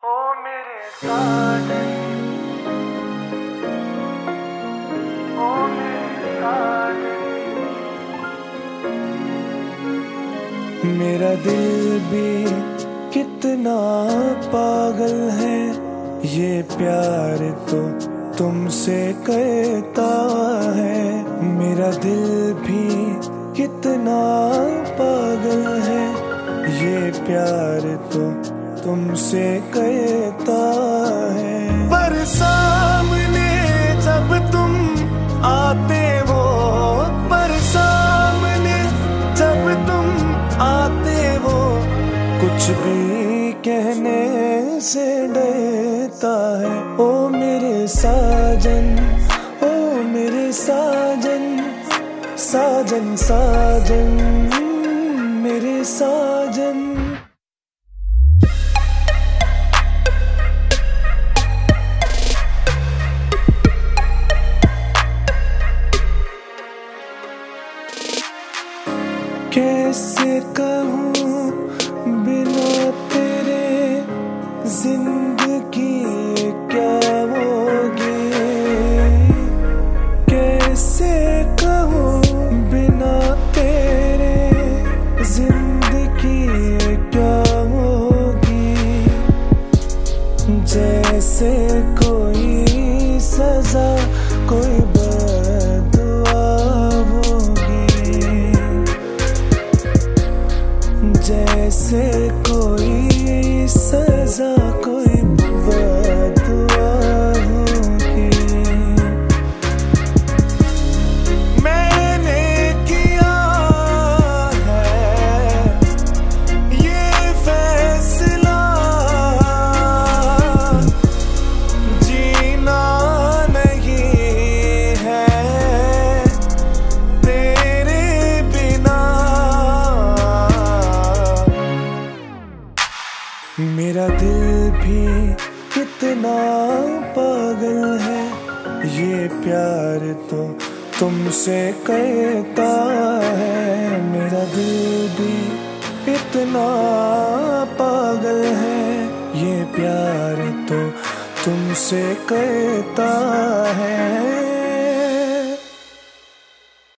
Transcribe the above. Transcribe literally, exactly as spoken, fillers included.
ओ मेरे साजन, ओ मेरे साजन। मेरा दिल भी कितना पागल है, ये प्यार तो तुमसे कहता है। मेरा दिल भी कितना पागल है, ये प्यार तो तुमसे कहता है। पर सामने जब तुम आते हो, पर सामने जब तुम आते हो, कुछ भी कहने से डरता है। ओ मेरे साजन, ओ मेरे साजन, साजन साजन मेरे साजन। कैसे कहूँ बिना तेरे जिंदगी क्या होगी, कैसे कहूँ बिना तेरे जिंदगी क्या होगी। जैसे कोई सजा कोई बददुआ होगी, जैसे कोई सजा कोई बददुआ होगी। मैंने किया है ये फैसला, जीना नहीं है तेरे बिना। मेरा दिल भी कितना पागल है, ये प्यार तो तुमसे कहता है। मेरा दिल भी इतना पागल है, ये प्यार तो तुमसे कहता है।